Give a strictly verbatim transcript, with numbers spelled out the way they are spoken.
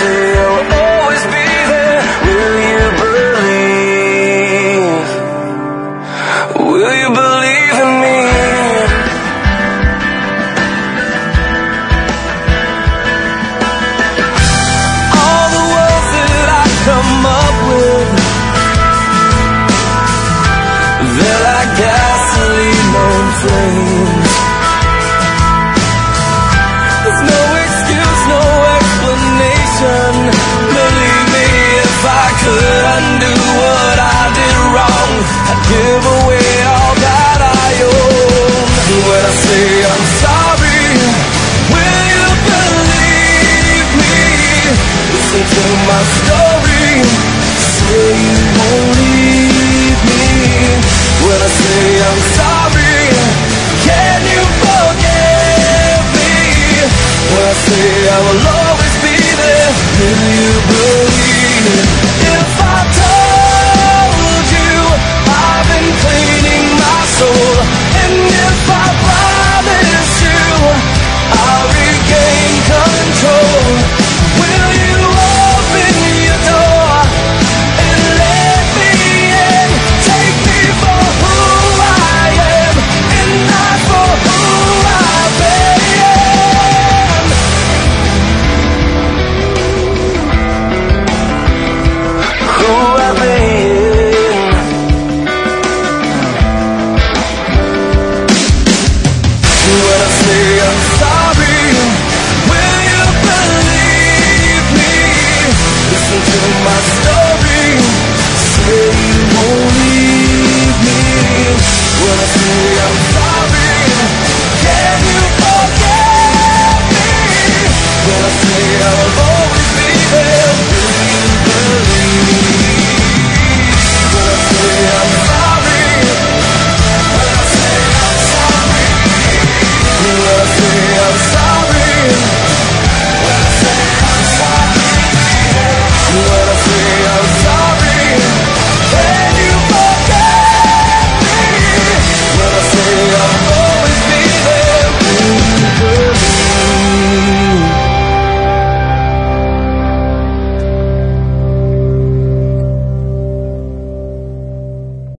say I'll always be there, will you believe? Will you believe in me? All the words that I come up with, they're like gasoline on flames. There's no excuse, no explanation. Believe me, if I could undo what I did wrong, I'd give away all that I own. When I say I'm sorry, will you believe me? Listen to my story, say you won't leave me. When I say I'm sorry, can you forgive me? When I say I will always be there, will you believe? If I told you I've been cleaning my soul, and if I promise you I'll regain control, will you open your door and let me in? Take me for who I am and not for who I've been. Who I've been. When I say I'm sorry, will you believe me? Listen to my story, say you won't leave me. When I say I'm sorry, can you forgive me? When I say I'll always be there, will you believe?